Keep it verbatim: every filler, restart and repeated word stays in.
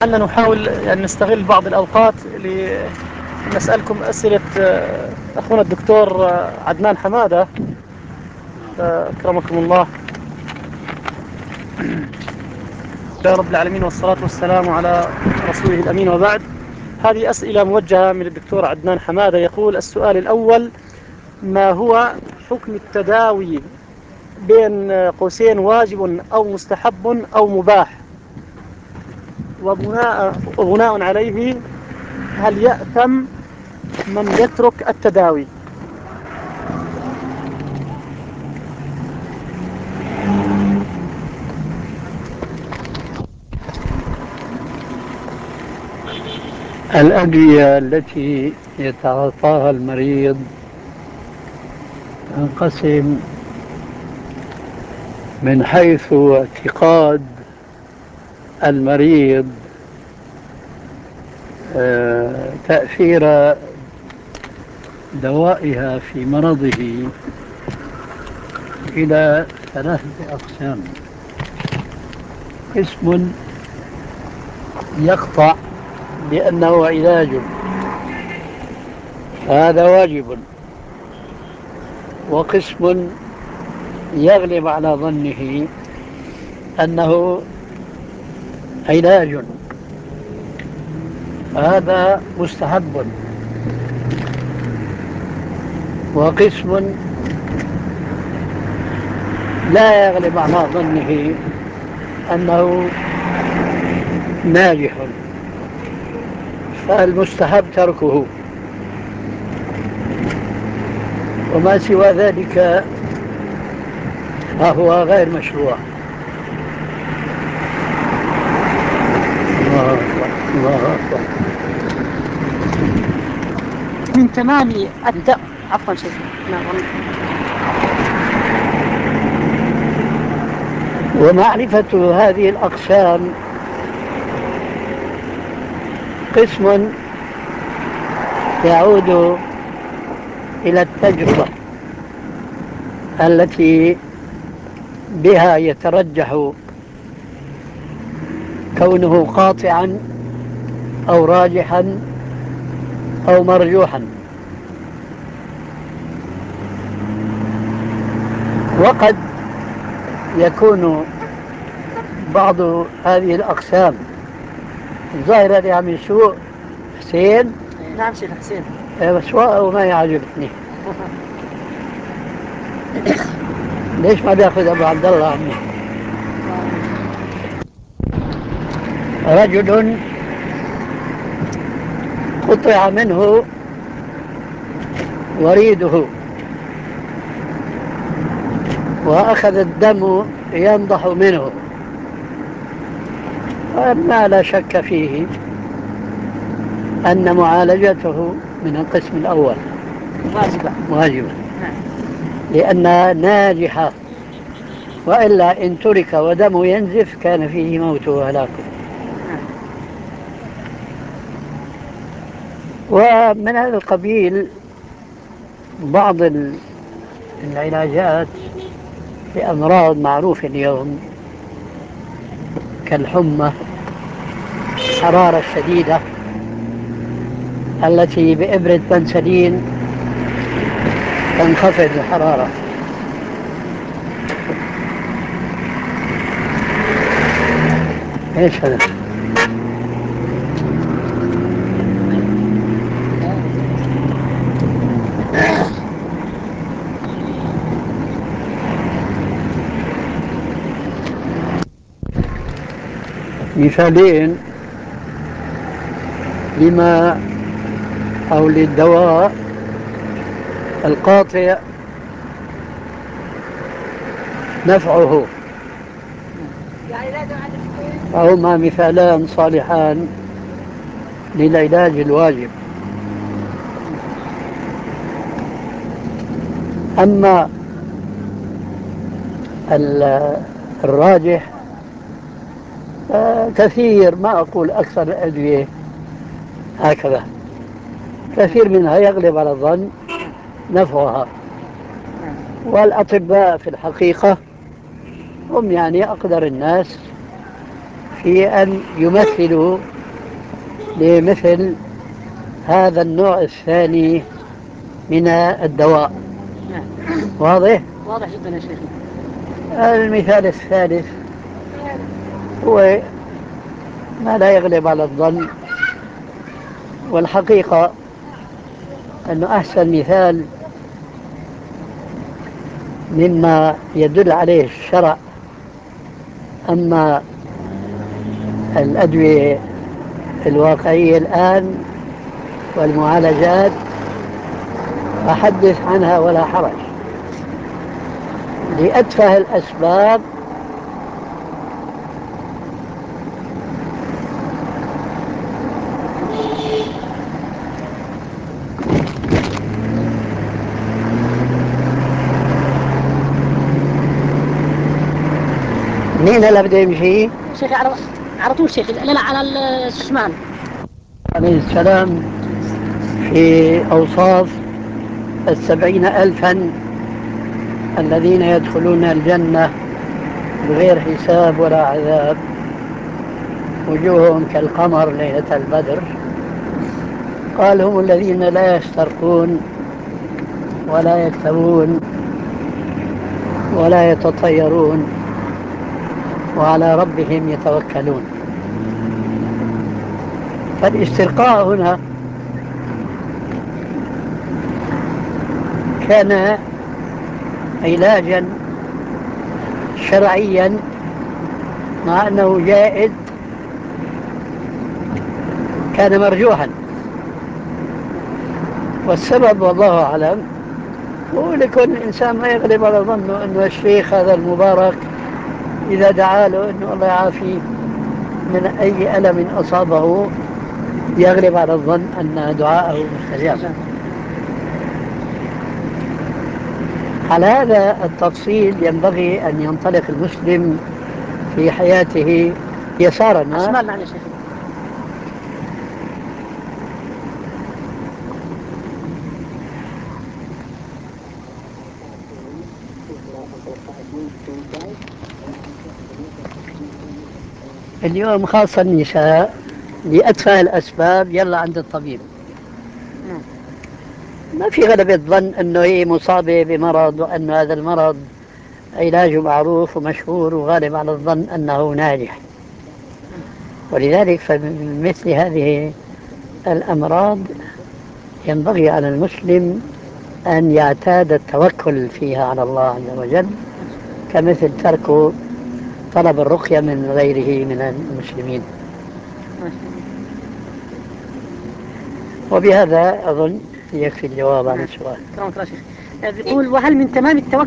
أننا نحاول أن نستغل بعض الأوقات لنسألكم أسئلة أخونا الدكتور عدنان حمادة أكرمكم الله. يا رب العالمين والصلاة والسلام على رسوله الأمين، وبعد. هذه أسئلة موجهة من الدكتور عدنان حمادة. يقول السؤال الأول: ما هو حكم التداوي بين قوسين واجب أو مستحب أو مباح؟ وبناء, وبناء عليه هل يأثم من يترك التداوي؟ الأدوية التي يتعاطاها المريض تنقسم من حيث اعتقاد المريض آه، تأثير دوائها في مرضه إلى ثلاثة أقسام. قسم يقطع بأنه علاج، هذا واجب. وقسم يغلب على ظنه أنه علاج، هذا مستحب. وقسم لا يغلب على ظنه أنه ناجح، فالمستحب تركه، وما سوى ذلك فهو غير مشروع. الله أكبر، الله أكبر. من تمام الداء. عفوا شيخ. ومعرفة هذه الأقسام: قسم يعود إلى التجربة التي بها يترجح كونه قاطعا أو راجحا أو مرجوحا. وقد يكون بعض هذه الأقسام ظاهرة لها من سوء. حسين. نعم شيخ حسين. سواء ما يعجبني. ليش ما بياخذ أبو عبد الله عمي؟ رجل قطع منه وريده وأخذ الدم ينضح منه، وما لا شك فيه أن معالجته من القسم الأول واجبة واجبة، لأنها ناجحة، وإلا إن ترك ودمه ينزف كان فيه موت وهلاكه. ومن هذا القبيل بعض العلاجات لأمراض معروفة اليوم كالحمى، الحرارة الشديدة التي بإبرة بنسلين تنخفض الحرارة. ايش هذا؟ مثالين لما أو للدواء القاطع نفعه، فهما مثالان صالحان للعلاج الواجب. أما الراجح كثير، ما أقول أكثر الأدوية هكذا، كثير منها يغلب على الظن نفعها. والأطباء في الحقيقة هم يعني أقدر الناس في أن يمثلوا لمثل هذا النوع الثاني من الدواء. نعم. واضح؟ واضح جدا يا شيخ. المثال الثالث هو ما لا يغلب على الظن، والحقيقة أنه أحسن مثال مما يدل عليه الشرع. أما الأدوية الواقعية الآن والمعالجات أحدث عنها ولا حرج، لأتفه الأسباب مين اللي بده يمشي؟ شيخي على على طول شيخي، لا لا على الشمال. عليه السلام في أوصاف السبعين ألفا الذين يدخلون الجنة بغير حساب ولا عذاب، وجوههم كالقمر ليلة البدر. قال هم الذين لا يسترقون ولا يكتوون ولا يتطيرون وعلى ربهم يتوكلون. فالاسترقاء هنا كان علاجا شرعيا، مع أنه جائز كان مرجوحا، والسبب والله أعلم هو لكل إنسان ما يغلب على ظنه أنه الشيخ هذا المبارك إذا دعا له أنه الله يعافيه من أي ألم أصابه يغلب على الظن أن دعاءه مستجاب. على هذا التفصيل ينبغي أن ينطلق المسلم في حياته يسارا. أشمال نعم يا شيخ. اليوم خاصة النساء لأتفه الأسباب يلا عند الطبيب. ما في غلبة ظن أنه هي مصابة بمرض وأن هذا المرض علاجه معروف ومشهور وغالب على الظن أنه ناجح. ولذلك فمثل هذه الأمراض ينبغي على المسلم أن يعتاد التوكل فيها على الله عز وجل، كمثل ترك طلب الرقية من غيره من المسلمين. وبهذا أظن يكفي الجواب عن السؤال. يقول وهل من تمام التوكل